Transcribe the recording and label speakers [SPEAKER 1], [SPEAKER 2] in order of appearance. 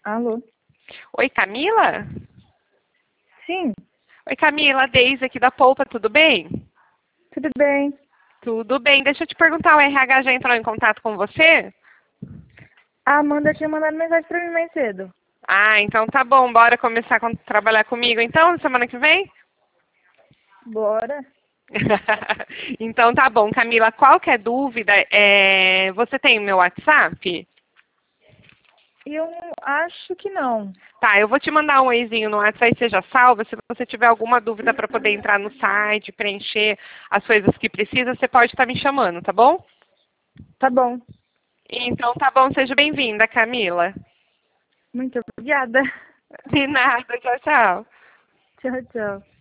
[SPEAKER 1] Alô?
[SPEAKER 2] Oi, Camila?
[SPEAKER 1] Sim,
[SPEAKER 2] Oi, Camila, Deise aqui da Polpa, tudo bem?
[SPEAKER 1] tudo bem.
[SPEAKER 2] Tudo bem. Deixa eu te perguntar, o RH já entrou em contato com você?
[SPEAKER 1] A Amanda tinha mandado mensagem pra mim mais cedo.
[SPEAKER 2] Ah, então tá bom. Bora começar a trabalhar comigo então, semana que vem?
[SPEAKER 1] Bora.
[SPEAKER 2] Então tá bom, Camila. Qualquer dúvida, você tem o meu WhatsApp?
[SPEAKER 1] E eu acho que não.
[SPEAKER 2] Tá, eu vou te mandar um oizinho no WhatsApp, aí você já salva. Se você tiver alguma dúvida para poder entrar no site, preencher as coisas que precisa, você pode estar me chamando, tá bom?
[SPEAKER 1] Tá bom.
[SPEAKER 2] Então tá bom, seja bem-vinda, Camila.
[SPEAKER 1] Muito obrigada.
[SPEAKER 2] De nada, tchau, tchau.
[SPEAKER 1] Tchau, tchau.